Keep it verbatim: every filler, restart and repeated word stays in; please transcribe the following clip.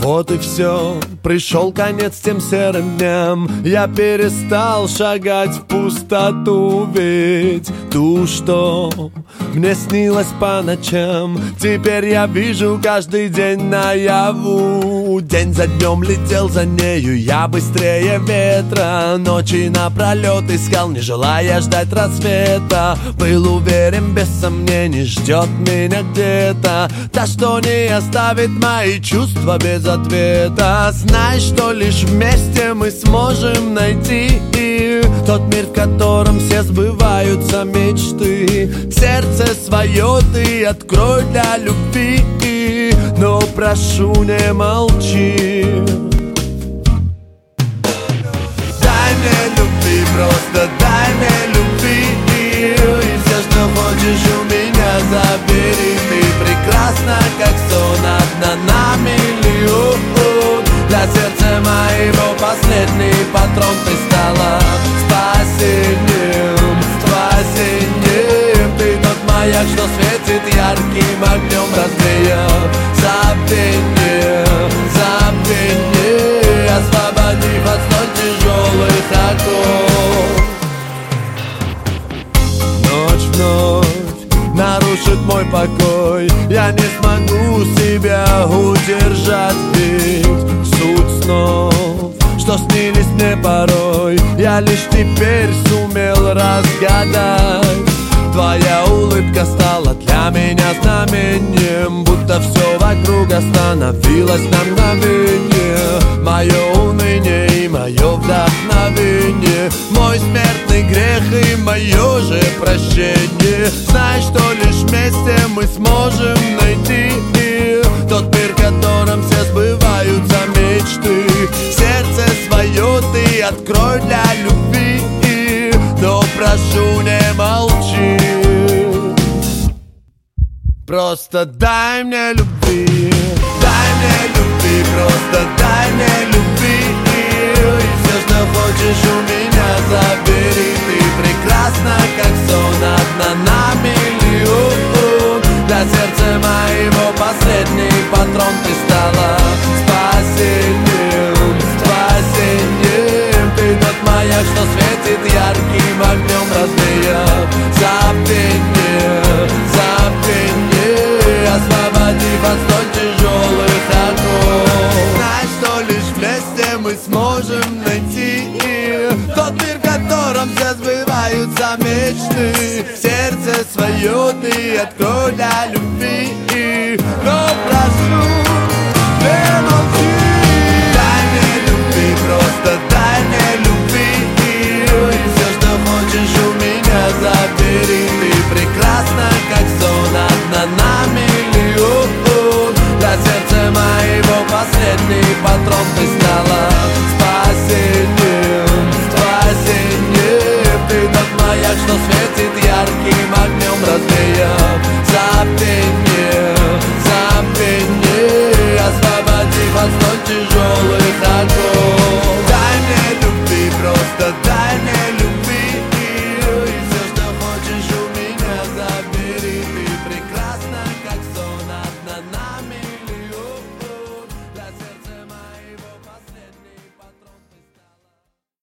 Вот и все, пришел конец тем серым дням. Я перестал шагать в пустоту, ведь ту, что мне снилось по ночам, теперь я вижу каждый день наяву. День за днем летел за нею я быстрее ветра, ночи напролет искал, не желая ждать рассвета. Был уверен, без сомнений, ждет меня где-то та, что не оставит мои чувства без ответа. Знай, что лишь вместе мы сможем найти тот мир, в котором все сбываются мечты. Сердце свое ты открой для любви, но прошу, не молчи. Дай мне любви, просто дай мне любви, и все, что хочешь у меня забери. Ты прекрасна, как сон, одна на миллион. Для сердца моего последний патрон. Ты стала спасением, спасением. Ты тот маяк, что светит ярким огнем, развеял забвение, забвение, освободив от столь тяжелых оков. Ночь в ночь нарушит мой покой, я не смогу себя удержать, ведь суть снов, что снились мне порой, я лишь теперь сумел разгадать. Твоя улыбка стала для меня знамением, будто все вокруг остановилось на мгновение. Мое уныние и мое вдохновение, мой смертный грех и мое же прощение. Знай, что лишь вместе мы сможем найти тот мир, в котором все сбываются мечты. Сердце свое ты открой для любви, но прошу, не молчи. Просто дай мне любви, дай мне любви, просто дай мне любви, и все, что хочешь у меня забери. Ты прекрасна, как сон, одна на миллион. Для сердца моего последний патрон. Ты стала спасением, спасением. Ты тот маяк, что светит ярким огнем, развеял забвение, забвение, освободив от столь тяжелых оков. Знай, что лишь вместе мы сможем найти тот мир, в котором все сбываются мечты. Сердце свое ты открой для любви, но прошу, не молчи. Дай мне любви, просто дай мне любви, и все, что хочешь у меня забери. Ты прекрасна, как сон, одна на миллион. Для сердца моего последний патрон. Ты стала спасением, спасением. Ты тот маяк, что светит ярким огнем, развеял забвение.